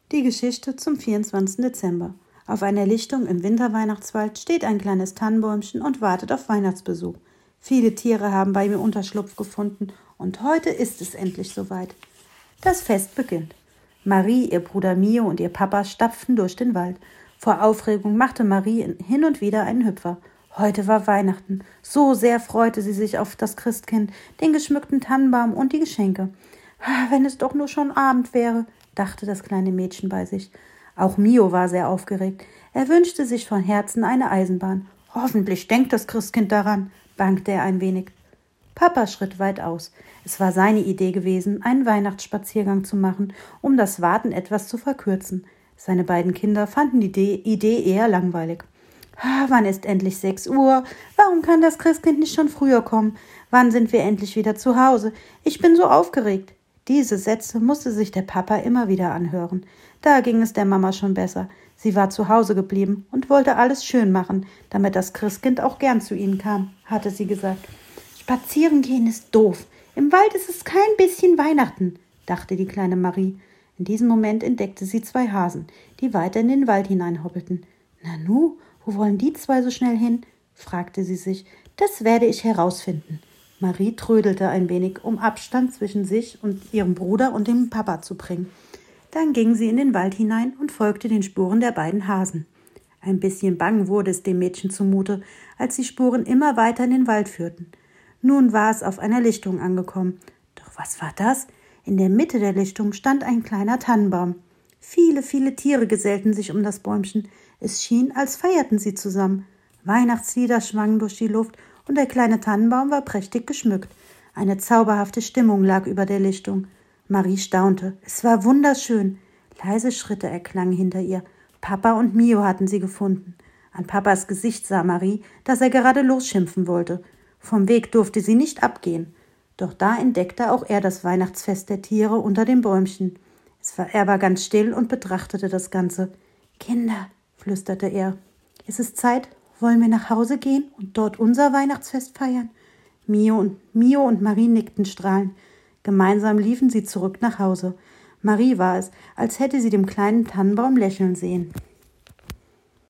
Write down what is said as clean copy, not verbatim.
Die Geschichte zum 24. Dezember. Auf einer Lichtung im Winterweihnachtswald steht ein kleines Tannenbäumchen und wartet auf Weihnachtsbesuch. Viele Tiere haben bei ihm Unterschlupf gefunden und heute ist es endlich soweit. Das Fest beginnt. Marie, ihr Bruder Mio und ihr Papa stapften durch den Wald. Vor Aufregung machte Marie hin und wieder einen Hüpfer. Heute war Weihnachten. So sehr freute sie sich auf das Christkind, den geschmückten Tannenbaum und die Geschenke. Wenn es doch nur schon Abend wäre, dachte das kleine Mädchen bei sich. Auch Mio war sehr aufgeregt. Er wünschte sich von Herzen eine Eisenbahn. Hoffentlich denkt das Christkind daran, bangte er ein wenig. Papa schritt weit aus. Es war seine Idee gewesen, einen Weihnachtsspaziergang zu machen, um das Warten etwas zu verkürzen. Seine beiden Kinder fanden die Idee eher langweilig. Wann ist endlich 6 Uhr? Warum kann das Christkind nicht schon früher kommen? Wann sind wir endlich wieder zu Hause? Ich bin so aufgeregt. Diese Sätze musste sich der Papa immer wieder anhören. Da ging es der Mama schon besser. Sie war zu Hause geblieben und wollte alles schön machen, damit das Christkind auch gern zu ihnen kam, hatte sie gesagt. Spazieren gehen ist doof. Im Wald ist es kein bisschen Weihnachten, dachte die kleine Marie. In diesem Moment entdeckte sie 2 Hasen, die weiter in den Wald hineinhoppelten. Nanu, wo wollen die 2 so schnell hin? Fragte sie sich. Das werde ich herausfinden. Marie trödelte ein wenig, um Abstand zwischen sich und ihrem Bruder und dem Papa zu bringen. Dann ging sie in den Wald hinein und folgte den Spuren der beiden Hasen. Ein bisschen bang wurde es dem Mädchen zumute, als die Spuren immer weiter in den Wald führten. Nun war es auf einer Lichtung angekommen. Doch was war das? In der Mitte der Lichtung stand ein kleiner Tannenbaum. Viele, viele Tiere gesellten sich um das Bäumchen. Es schien, als feierten sie zusammen. Weihnachtslieder schwangen durch die Luft und der kleine Tannenbaum war prächtig geschmückt. Eine zauberhafte Stimmung lag über der Lichtung. Marie staunte. Es war wunderschön. Leise Schritte erklangen hinter ihr. Papa und Mio hatten sie gefunden. An Papas Gesicht sah Marie, dass er gerade losschimpfen wollte. Vom Weg durfte sie nicht abgehen. Doch da entdeckte auch er das Weihnachtsfest der Tiere unter dem Bäumchen. Er war ganz still und betrachtete das Ganze. »Kinder«, flüsterte er, »ist es Zeit? Wollen wir nach Hause gehen und dort unser Weihnachtsfest feiern?« Mio und Marie nickten strahlend. Gemeinsam liefen sie zurück nach Hause. Marie war es, als hätte sie dem kleinen Tannenbaum lächeln sehen.